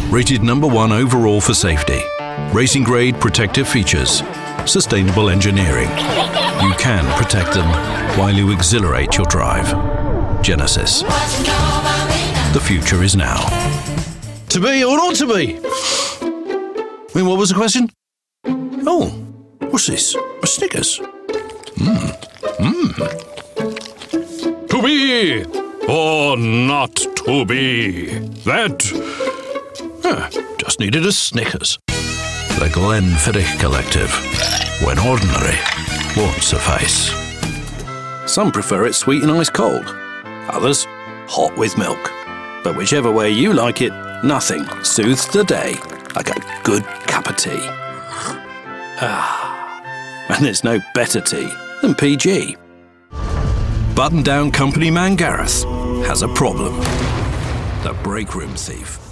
Rated #1 overall for safety. Racing grade protective features. Sustainable engineering. You can protect them while you exhilarate your drive. Genesis. The future is now. To be or not to be? I mean, what was the question? Oh, what's this? A Snickers. To be or not to be? That... Just needed a Snickers. The Glenfiddich Collective. When ordinary won't suffice. Some prefer it sweet and ice cold. Others, hot with milk. But whichever way you like it, nothing soothes the day like a good cup of tea. And there's no better tea than PG. Button-down company man Gareth has a problem. The Break Room Thief.